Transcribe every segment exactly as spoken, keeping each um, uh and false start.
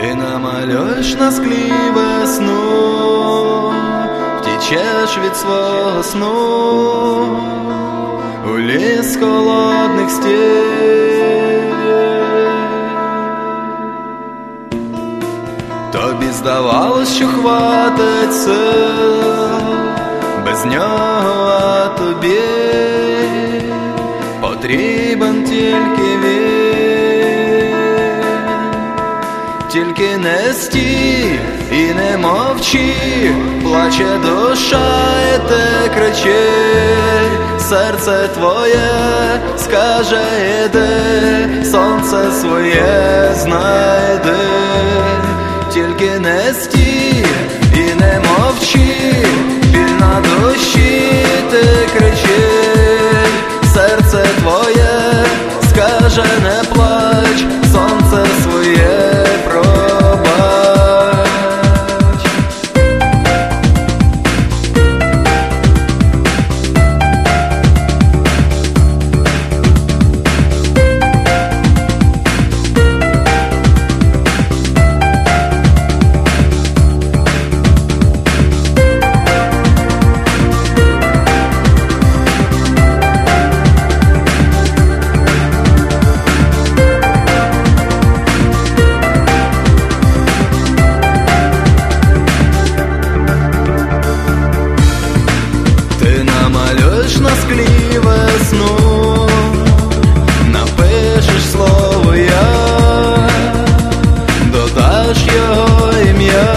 Ти намалюєш на склі весну, втічеш від свого сну у ліс холодних стін. Тобі здавалось, що хватить сил без нього, а тобі потрібен тільки він. Тільки не стій і не мовчи, плаче душа і ти кричи, серце твоє скаже іди, сонце своє знайди. Тільки не стій і не мовчи, біль на душі ти кричи, серце твоє скаже не плач, сонце своє пробач. Намалюєш на склі весну, напишеш слово я, додаш його ім'я.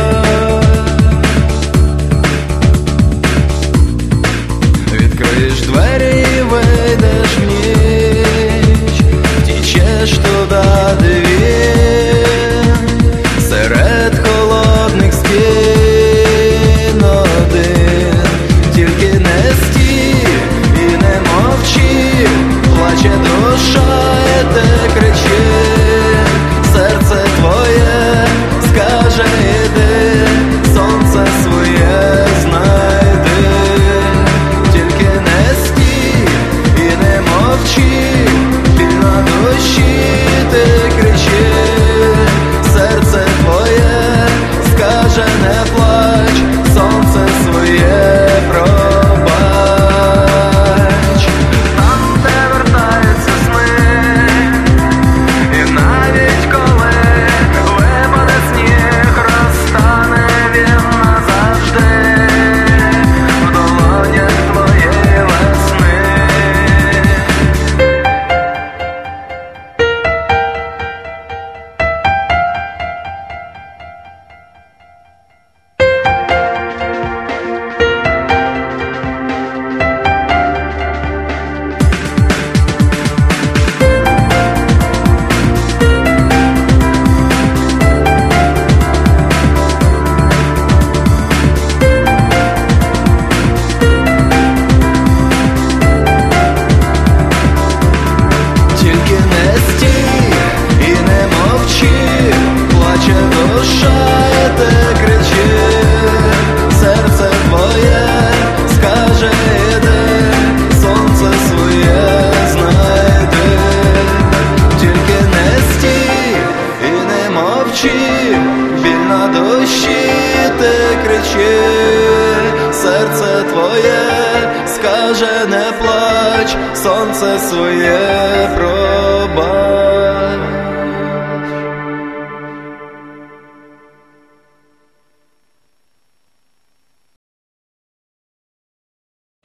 Відкриєш двері і вийдеш в ніч, втічеш туди, де він, серед холодних стін один. Тільки не стій і не мовчи, плаче душа і ти кричи, серце твоє скаже іди, сонце своє знайди. Тільки не стій і не мовчи, біль на душі ти кричи, серце твоє скаже не плач, сонце своє пробач. Там, де вертаються сни, і навіть коли випаде сніг, розтане він назавжди в долонях твоєї весни. Тільки не стій і не мовчи, плаче душа і ти кричи, серце твоє скаже іди, сонце своє знайди. Тільки не стій і не мовчи, біль на душі ти кричи, серце твоє скаже не плач, сонце своє пробач.